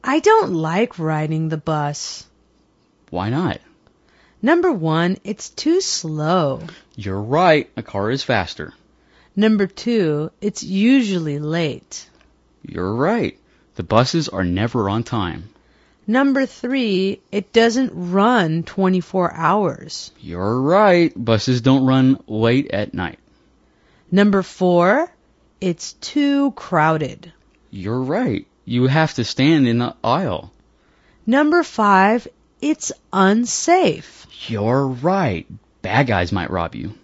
I don't like riding the bus. Why not? Number 1, it's too slow. You're right, a car is faster. Number 2, it's usually late. You're right, the buses are never on time. Number 3, it doesn't run 24 hours. You're right, buses don't run late at night. Number 4, it's too crowded. You're right, you have to stand in the aisle. Number 5, it's unsafe. You're right, bad guys might rob you.